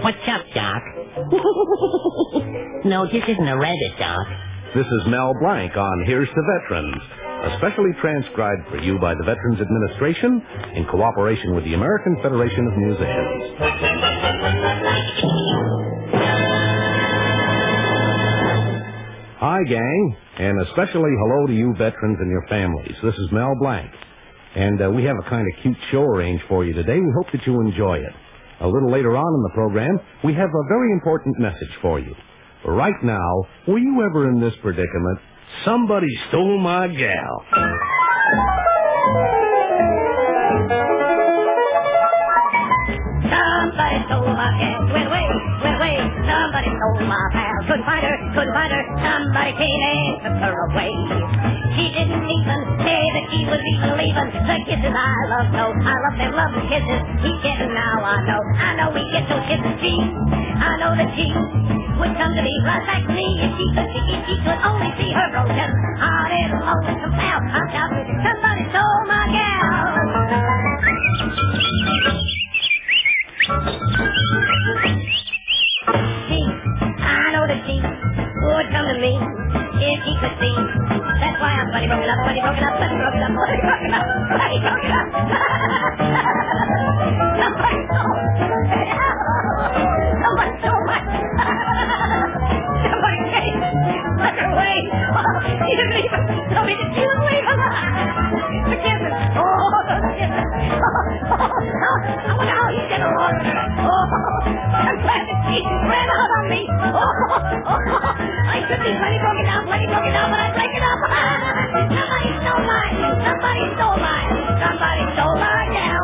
What's up, Doc? No, this isn't a rabbit, Doc. This is Mel Blanc on Here's to Veterans, especially transcribed for you by the Veterans Administration in cooperation with the American Federation of Musicians. Hi, gang, and especially hello to you veterans and your families. This is Mel Blanc, and we have a kind of cute show arranged for you today. We hope that you enjoy it. A little later on in the program, we have a very important message for you. Right now, were you ever in this predicament? Somebody stole my gal. Somebody stole my gal. Went away. Somebody stole my pal. Couldn't find her. Somebody came and took her away. She didn't even say that she was even leaving. The kisses I love so. I love them loving kisses. He's getting now, I know we get those kisses. I know that she would come to me right back to me if she could only see her broken hearted lonesome pal. I'm shouting, somebody stole my gal. I know that she would come to me if she could see. That's why I'm bloody broken up. Somebody stole my somebody came, took her away. She didn't even tell me that she was leaving. The kisses. Those kisses. I wonder how he's getting along. I'm glad that she ran out on me. I should be plenty broken down, but I break it up. Somebody stole my gal.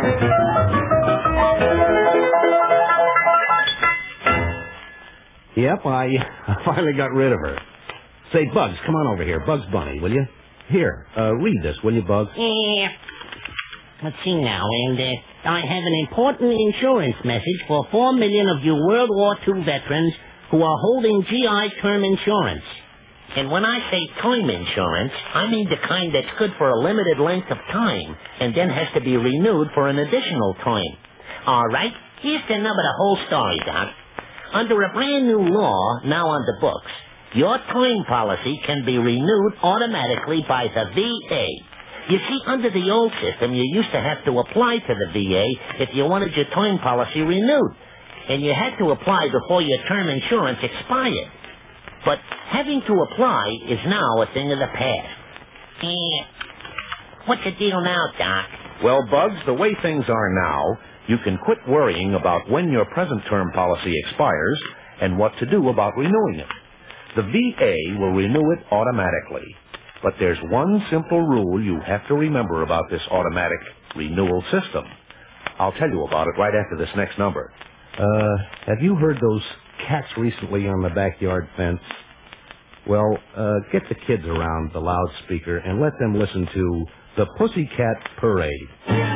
Yep, I finally got rid of her. Say, Bugs, come on over here. Bugs Bunny, will you? Here, read this, will you, Bugs? Yeah. Let's see now, and I have an important insurance message for 4 million of you World War II veterans who are holding GI term insurance. And when I say term insurance, I mean the kind that's good for a limited length of time and then has to be renewed for an additional term. All right, here's the nub of the whole story, Doc. Under a brand new law now on the books, your term policy can be renewed automatically by the VA. You see, under the old system, you used to have to apply to the VA if you wanted your term policy renewed. And you had to apply before your term insurance expired. But having to apply is now a thing of the past. What's the deal now, Doc? Well, Bugs, the way things are now, you can quit worrying about when your present term policy expires and what to do about renewing it. The VA will renew it automatically. But there's one simple rule you have to remember about this automatic renewal system. I'll tell you about it right after this next number. Have you heard those cats recently on the backyard fence? Well, get the kids around the loudspeaker and let them listen to the Pussycat Parade.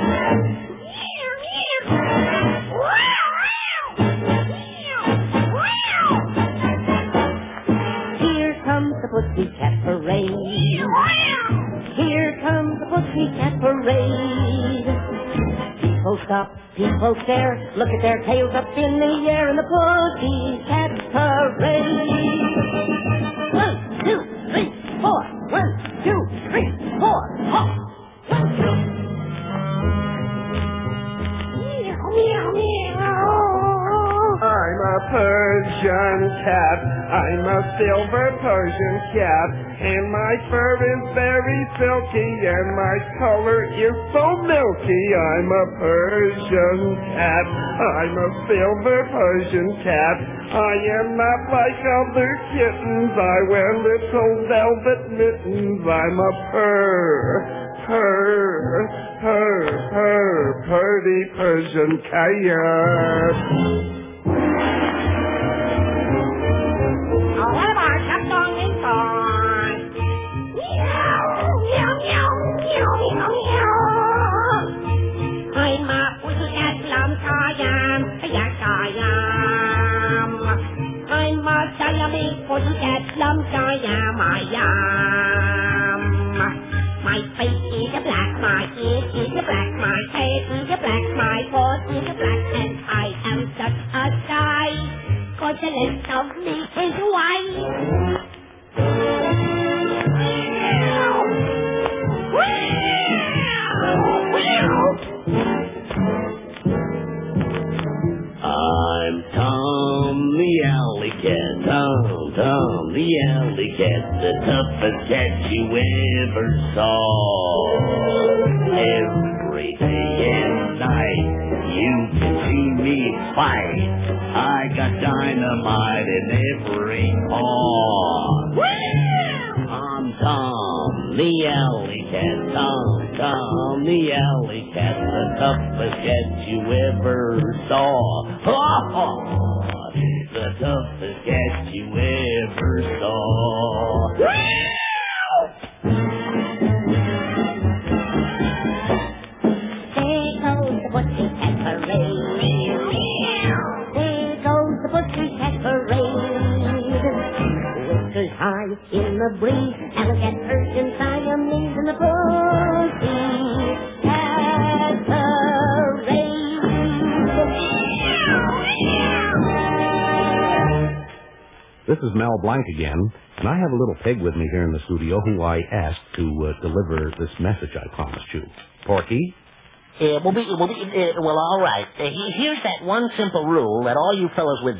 Here comes the Pussycat Parade. Here comes the Pussycat Parade. People stop, people stare, look at their tails up in the air in the Pussycat Parade. 1, 2, 3, 4. 1, 2, 3, 4. Hop. 1, 2. Meow, meow. I'm a Persian cat. I'm a silver Persian cat. And my fur is very silky, and my color is so milky. I'm a Persian cat. I'm a silver Persian cat. I am not like other kittens. I wear little velvet mittens. I'm a purty Persian cat. What about kept on inside? Meow, meow, meow, meow, meow, meow. I'm a pussycat lump, I am. Yes, I am. I'm a Siamese pussycat lump, I am. My face is a black, my ears is a black, my tail is a black, my paws is a black, and I am such a happiness of me, his wife. I'm Tom the Alley Cat, Tom the Alley Cat, the toughest cat you ever saw. Every day and night you can see me fight. I got dynamite in every paw. I'm Tom the Alley Cat, Tom the Alley Cat, the toughest cat you ever saw. The toughest cat you ever saw. There goes the Pussycat Parade. There goes the Pussycat Parade. Whiskers high in the breeze, elegant Persian Siamese in the Pussycat Parade. This is Mel Blanc again, and I have a little pig with me here in the studio who I asked to deliver this message I promised you. Porky? Well, all right. Here's that one simple rule that all you fellows with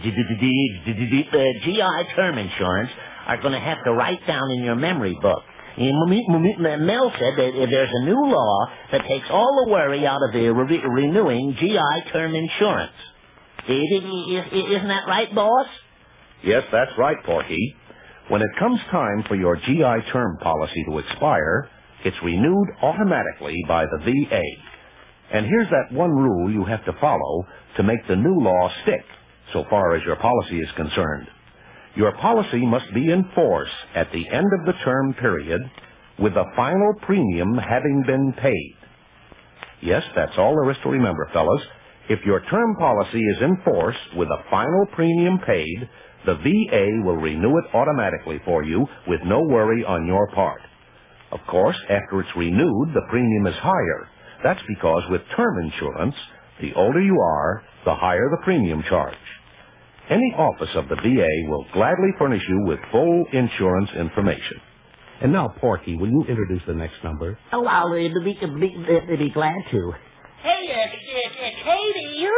GI term insurance are going to have to write down in your memory book. Mel said that there's a new law that takes all the worry out of the renewing GI term insurance. Isn't that right, boss? Yes, that's right, Porky. When it comes time for your GI term policy to expire, it's renewed automatically by the VA. And here's that one rule you have to follow to make the new law stick, so far as your policy is concerned. Your policy must be in force at the end of the term period, with the final premium having been paid. Yes, that's all there is to remember, fellas. If your term policy is in force with a final premium paid, the VA will renew it automatically for you with no worry on your part. Of course, after it's renewed, the premium is higher. That's because with term insurance, the older you are, the higher the premium charge. Any office of the VA will gladly furnish you with full insurance information. And now, Porky, will you introduce the next number? Oh, I'll be glad to. Hey, Katie!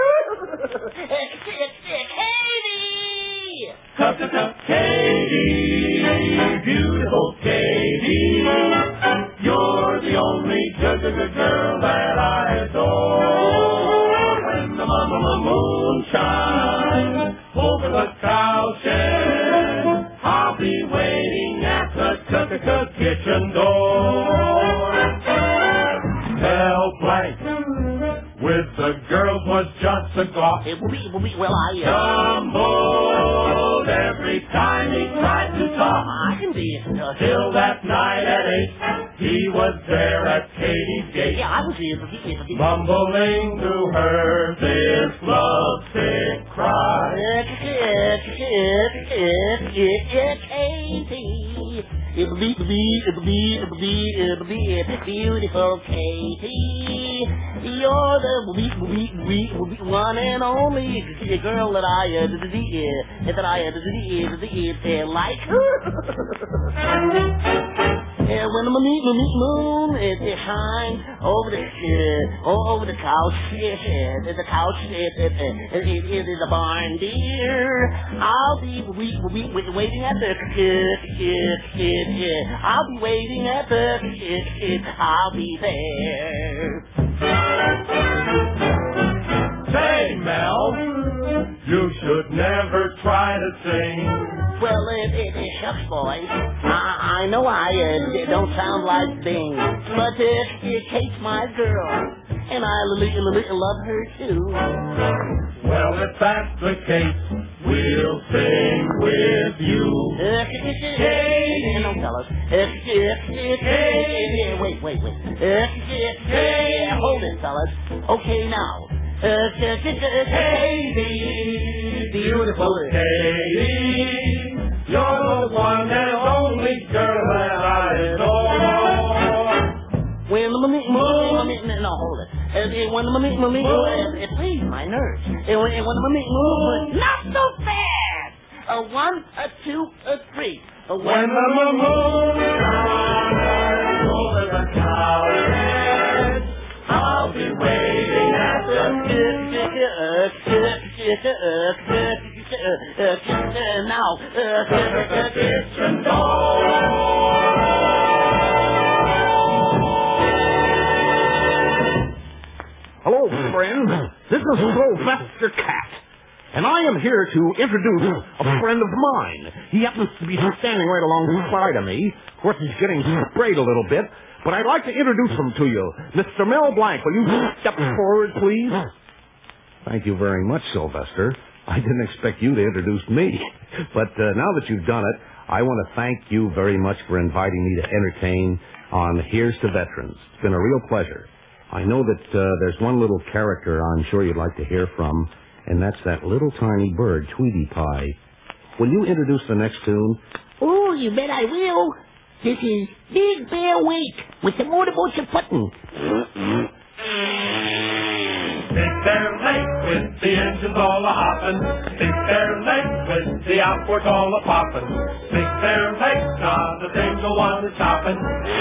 Katie, beautiful Katie, you're the only girl that I adore. When the moon shines over the cowshed, I'll be waiting at the kitchen door. Mel Blanc with the girls was just a gawk. Stumbled every time he tried to talk. Till that night at 8, he was there at Katie's gate. Mumbling to her this lovesick cry. Beautiful Katie, you're the one and only girl that I like. When the moon it shines over the couch, the couch is a barn, dear. I'll be waiting at the I'll be waiting at the I'll be there. Say, Mel, you should never try to sing. Well, shucks, boys. I know I don't sound like Bing, but Kate's my girl, and I love her too. Well, if that's the case, we'll sing with you. Hey, no, fellas. Wait. Hey, hold it, fellas. Okay, now. Katie, beautiful Katie, you're the one and only girl that I adore. When the no, hold it. When the it pleased my nerves. And when the not so fast. 1, 2, 3. When the moon shines over the clouds, I'll be waiting at the kitchen door. Hello, friends. This is Sylvester Cat, and I am here to introduce a friend of mine. He happens to be standing right alongside of me. Of course, he's getting sprayed a little bit, but I'd like to introduce him to you. Mr. Mel Blanc, will you step forward, please? Thank you very much, Sylvester. I didn't expect you to introduce me, but now that you've done it, I want to thank you very much for inviting me to entertain on Here's to Veterans. It's been a real pleasure. I know that there's one little character I'm sure you'd like to hear from, and that's that little tiny bird, Tweety Pie. Will you introduce the next tune? Oh, you bet I will. This is Big Bear Wake with the motorboats a puttin'. Big Bear Lake with the engines all a-hoppin'. Big Bear Lake with the outboards all a-poppin'. Big Bear Lake, not a single one is stoppin'.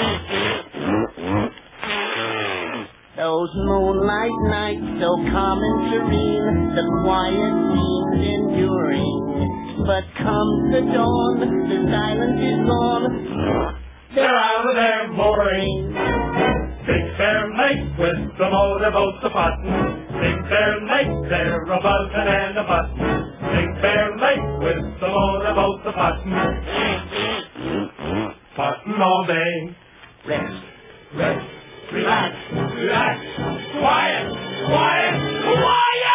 Those moonlight nights so calm and serene, the quiet seems enduring. But comes the dawn, the silence is gone, They're out of their mooring. Big Bear Lake with the motorboats a-puttin'. Big Bear Lake, they're a buzzin' and a buttin'. Big Bear Lake with the motorboats a-puttin'. Puttin' all day. rest. Rest. Relax. Relax. Quiet. Quiet. Quiet!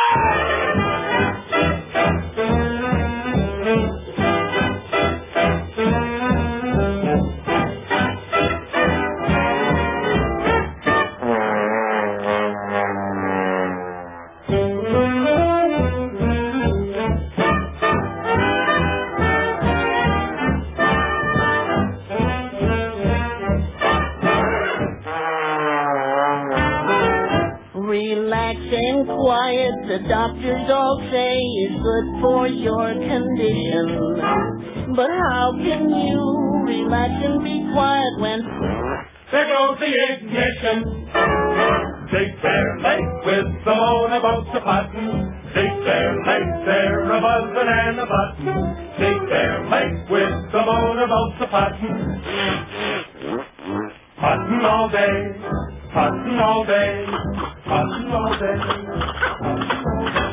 Relax and quiet, the doctors all say is good for your condition. But how can you relax and be quiet when There goes the ignition. Big Bear Lake with the motorboats a-puttin'. Big Bear Lake, they're a buzzin' and a buttin'. Big Bear Lake with the motorboats a-puttin'. Puttin' all day, puttin' all day, puttin' all day, puttin' all day.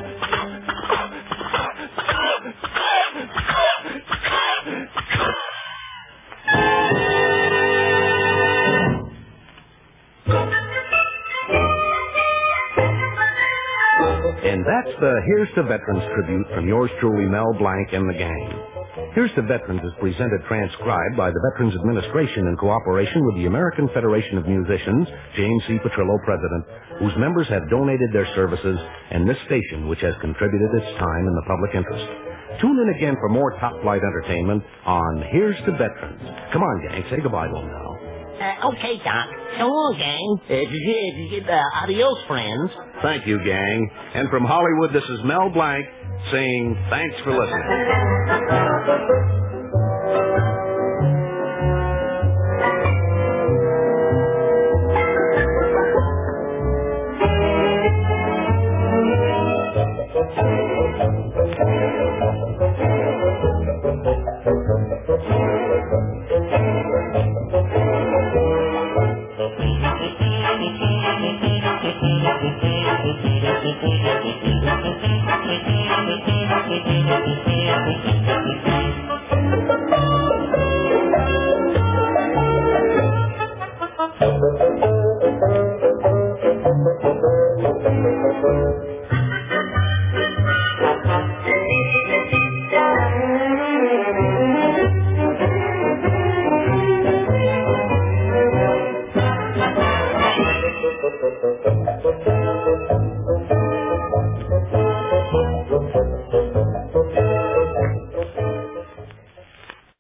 And that's the Here's to Veterans tribute from yours truly, Mel Blanc and the gang. Here's to Veterans is presented transcribed by the Veterans Administration in cooperation with the American Federation of Musicians, James C. Petrillo, President, whose members have donated their services, and this station, which has contributed its time in the public interest. Tune in again for more top-flight entertainment on Here's to Veterans. Come on, gang, say goodbye to them now. Okay, Doc. So long, gang. Adios, friends. Thank you, gang. And from Hollywood, this is Mel Blanc saying thanks for listening.